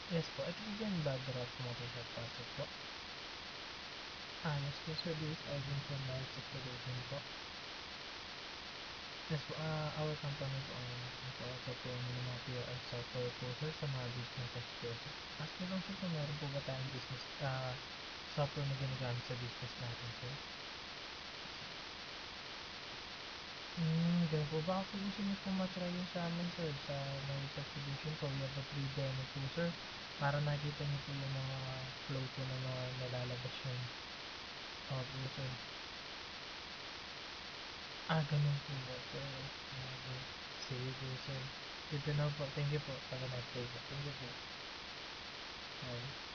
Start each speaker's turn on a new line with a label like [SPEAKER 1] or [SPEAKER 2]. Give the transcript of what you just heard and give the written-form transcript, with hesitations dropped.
[SPEAKER 1] Yes po, ito dyan ba drop motorcycle project po? Yes po sir, this is Alvin from Miles Expedition po. Yes po, our company po ang nag-offer po ng mga POS software po sir sa mga businesses po sir. Ask me lang sir kung meron po ba tayong business software na ginagamit sa business natin sir. Ganun po. Baka po gusto niyo po matry yun sa amin sir, sa Miles Expedition po. We have a free demo po sir, para nakita niyo po yung mga flow po ng mga nalalabas yun. Opo sir. Ganun po ba sir? Okay. Sige po sir. Good to know po. Thank you po. Have a nice day po. Thank you po. Bye.